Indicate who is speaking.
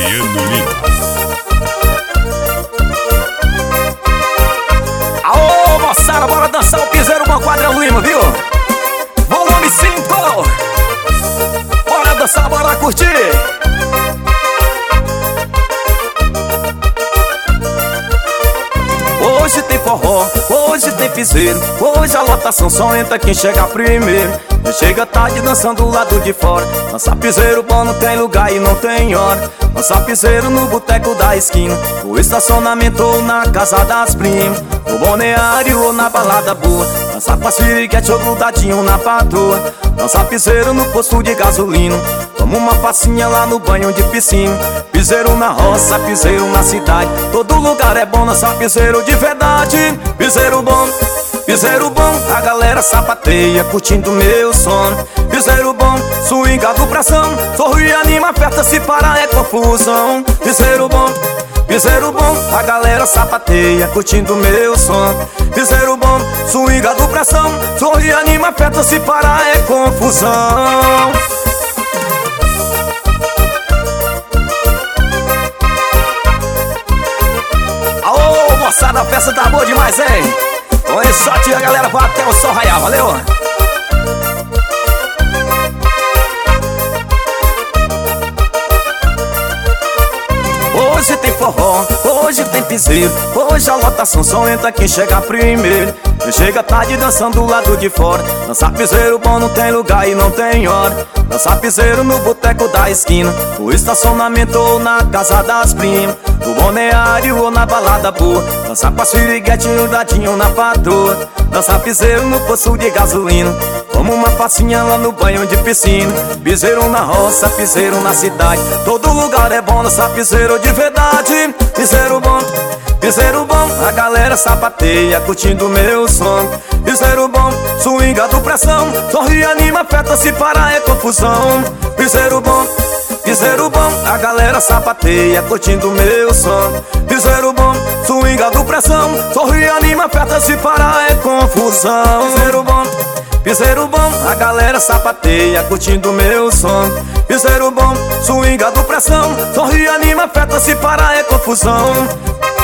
Speaker 1: Adriano Lima.
Speaker 2: Aô, moçada, bora dançar o piseiro com o Adriano Lima, viu? Volume 5. Bora dançar, bora curtir. Hoje tem forró, hoje tem piseiro, hoje a lotação só entra quem chega primeiro. Quem chega tarde dançando do lado de fora. Dançar piseiro bom não tem lugar e não tem hora. Dançar piseiro no boteco da esquina, no estacionamento ou na casa das primas, no balneário ou na balada boa. Dançar com as firiguete ou grudadinho na patroa. Dançar piseiro no posto de gasolina, toma uma facinha lá no banho de piscina. Piseiro na roça, piseiro na cidade, todo lugar é bom dançar piseiro de verdade. Piseiro bom, a galera sapateia curtindo meu som. Piseiro bom, swingado pressão, sorri e anima, festa se parar é confusão. Piseiro bom, a galera sapateia curtindo meu som. Piseiro bom, swingado pressão, sorri e anima, festa se parar é confusão. Aô, moçada, a festa tá boa demais, hein? Com esse shot a galera vai até o sol raiar, valeu? Hoje tem forró, hoje tem piseiro, hoje a lotação só entra quem chega primeiro. Quem chega tarde dançando do lado de fora. Dançar piseiro bom não tem lugar e não tem hora. Dançar piseiro no boteco da esquina, no estacionamento ou na casa das primas, no balneário ou na balada boa. Dançar com as firiguete e um dadinho na patroa. Dançar piseiro no posto de gasolina, toma uma facinha lá no banho de piscina. Piseiro na roça, piseiro na cidade, todo lugar é bom dançar piseiro de verdade. Piseiro bom, a galera sapateia curtindo meu som. Piseiro bom, swingado pressão, sorri, anima, festa se parar é confusão. Piseiro bom, a galera sapateia curtindo meu som. Piseiro bom, swingado pressão, sorri, anima, festa se parar é confusão. Piseiro bom, a galera sapateia curtindo meu som. Piseiro bom, swingado pressão, sorri, anima, festa se parar é confusão.